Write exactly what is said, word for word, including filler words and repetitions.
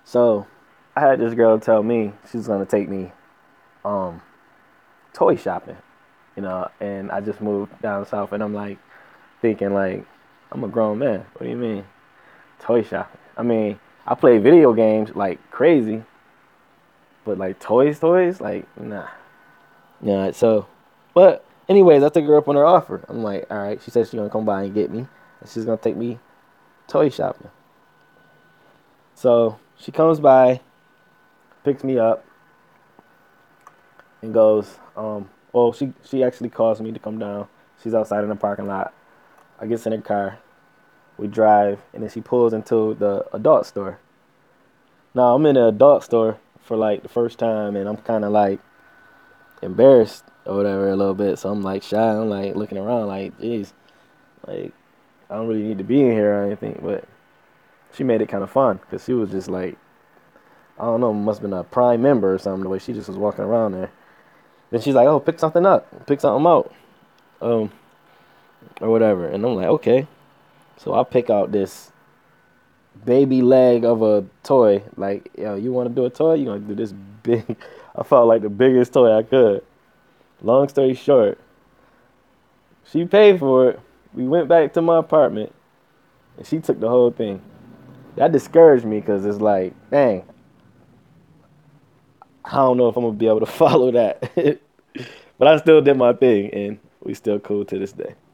So I had this girl tell me she's gonna take me um toy shopping, you know, and I just moved down south and I'm like thinking like I'm a grown man. What do you mean? Toy shopping. I mean, I play video games like crazy, but like toys, toys, like nah. Yeah, so but anyways, I took her up on her offer. I'm like, all right, she said she's gonna come by and get me and she's gonna take me toy shopping. So she comes by, picks me up, and goes, um, well, she she actually calls me to come down. She's outside in the parking lot. I get in her car. We drive, and then she pulls into the adult store. Now I'm in the adult store for like the first time, and I'm kind of like embarrassed or whatever a little bit. So I'm like shy. I'm like looking around, like, geez, like I don't really need to be in here or anything. But she made it kind of fun because she was just like, I don't know, must have been a Prime member or something. The way she just was walking around there. Then she's like, "Oh, pick something up, pick something out, um, or whatever." And I'm like, "Okay." So I pick out this baby leg of a toy. Like, yo, you want to do a toy? You gonna do this big? I felt like the biggest toy I could. Long story short, she paid for it. We went back to my apartment, and she took the whole thing. That discouraged me because it's like, dang, I don't know if I'm gonna be able to follow that. But I still did my thing, and we still cool to this day.